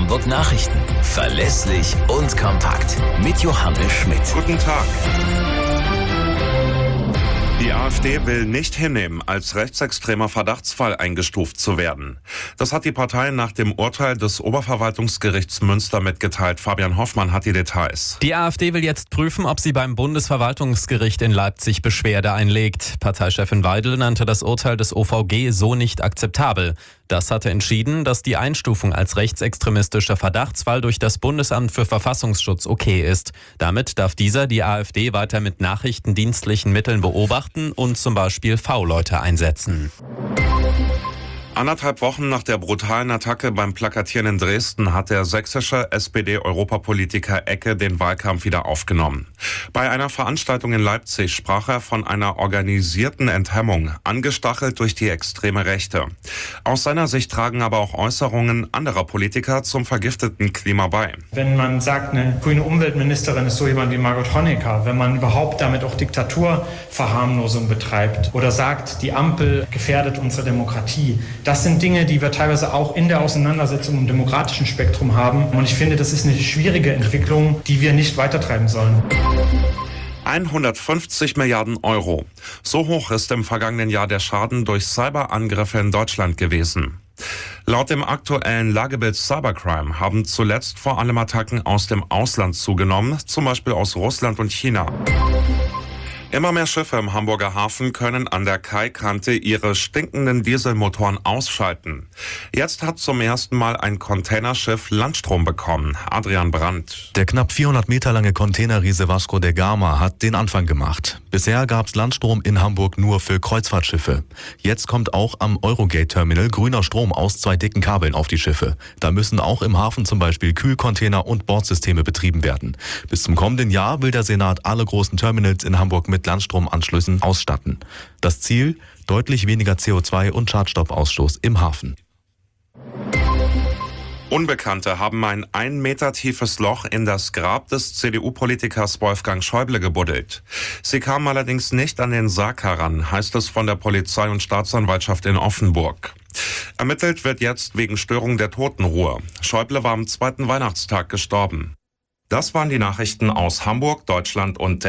Hamburg Nachrichten. Verlässlich und kompakt. Mit Johannes Schmidt. Guten Tag. Die AfD will nicht hinnehmen, als rechtsextremer Verdachtsfall eingestuft zu werden. Das hat die Partei nach dem Urteil des Oberverwaltungsgerichts Münster mitgeteilt. Fabian Hoffmann hat die Details. Die AfD will jetzt prüfen, ob sie beim Bundesverwaltungsgericht in Leipzig Beschwerde einlegt. Parteichefin Weidel nannte das Urteil des OVG so nicht akzeptabel. Das hatte entschieden, dass die Einstufung als rechtsextremistischer Verdachtsfall durch das Bundesamt für Verfassungsschutz okay ist. Damit darf dieser die AfD weiter mit nachrichtendienstlichen Mitteln beobachten und zum Beispiel V-Leute einsetzen. 1,5 Wochen nach der brutalen Attacke beim Plakatieren in Dresden hat der sächsische SPD-Europapolitiker Ecke den Wahlkampf wieder aufgenommen. Bei einer Veranstaltung in Leipzig sprach er von einer organisierten Enthemmung, angestachelt durch die extreme Rechte. Aus seiner Sicht tragen aber auch Äußerungen anderer Politiker zum vergifteten Klima bei. Wenn man sagt, eine grüne Umweltministerin ist so jemand wie Margot Honecker, wenn man überhaupt damit auch Diktaturverharmlosung betreibt oder sagt, die Ampel gefährdet unsere Demokratie, das sind Dinge, die wir teilweise auch in der Auseinandersetzung im demokratischen Spektrum haben. Und ich finde, das ist eine schwierige Entwicklung, die wir nicht weitertreiben sollen. 150 Milliarden Euro. So hoch ist im vergangenen Jahr der Schaden durch Cyberangriffe in Deutschland gewesen. Laut dem aktuellen Lagebild Cybercrime haben zuletzt vor allem Attacken aus dem Ausland zugenommen, zum Beispiel aus Russland und China. Immer mehr Schiffe im Hamburger Hafen können an der Kaikante ihre stinkenden Dieselmotoren ausschalten. Jetzt hat zum ersten Mal ein Containerschiff Landstrom bekommen. Adrian Brandt. Der knapp 400 Meter lange Containerriese Vasco da Gama hat den Anfang gemacht. Bisher gab es Landstrom in Hamburg nur für Kreuzfahrtschiffe. Jetzt kommt auch am Eurogate-Terminal grüner Strom aus 2 dicken Kabeln auf die Schiffe. Da müssen auch im Hafen zum Beispiel Kühlcontainer und Bordsysteme betrieben werden. Bis zum kommenden Jahr will der Senat alle großen Terminals in Hamburg mit Landstromanschlüssen ausstatten. Das Ziel: deutlich weniger CO2 und Schadstoffausstoß im Hafen. Unbekannte haben ein 1 Meter tiefes Loch in das Grab des CDU-Politikers Wolfgang Schäuble gebuddelt. Sie kamen allerdings nicht an den Sarg heran, heißt es von der Polizei und Staatsanwaltschaft in Offenburg. Ermittelt wird jetzt wegen Störung der Totenruhe. Schäuble war am 2. Weihnachtstag gestorben. Das waren die Nachrichten aus Hamburg, Deutschland und der